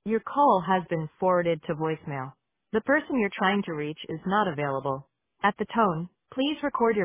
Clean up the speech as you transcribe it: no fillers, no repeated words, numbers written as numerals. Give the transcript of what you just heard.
Your call has been forwarded to voicemail. The person you're trying to reach is not available. At the tone, please record your